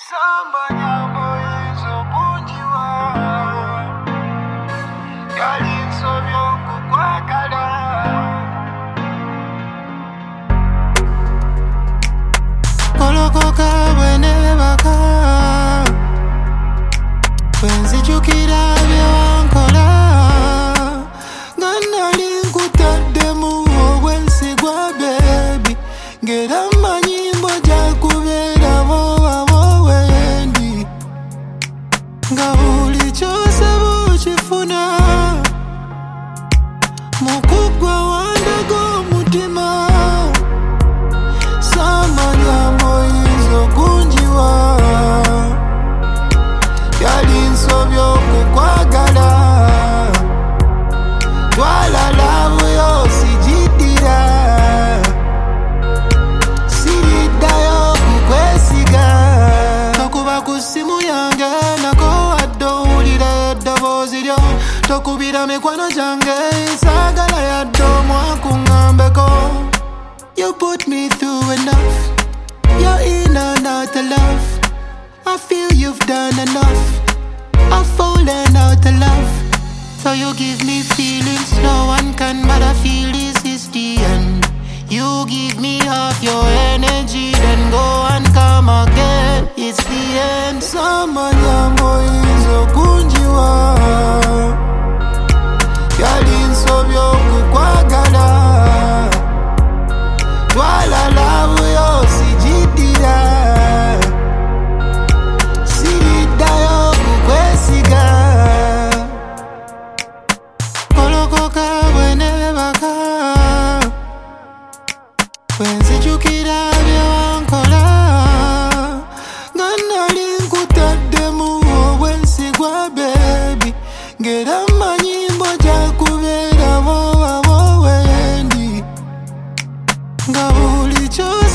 Samba nyambo izo kunjiwa Yalinso byongu kwa kala Kolokoka wene baka Wenzi chukira byankola Ngana linkutadde muwo wensi gwa baby Ngera manyimbo jakubera nga buli kyose bukifuna mukugwa wandaga omutima samanya moyizo kunjiwa yali nsobya okukwagala twalala buyo sijiddira siriddayo kukwesiga tokuba ku ssimu yange Tokubira mikwano jange sagala yaddo mwakungambeko You put me through enough You're in and out of love I feel you've done enough I've fallen out of love So you give me feelings no one can but I feel this is the end You give me half your energy then go and come again It's the end Samanya moyizo kunjiwa Yalinso byokukwagala twalala buyo sijiddira siriddayo kukwesiga kolokoka bwene baka wenzijukira byewankola nga nali nkutadde muwo bwensi gwa baby ngera manyimbo jakubera bowendi nga buli kyo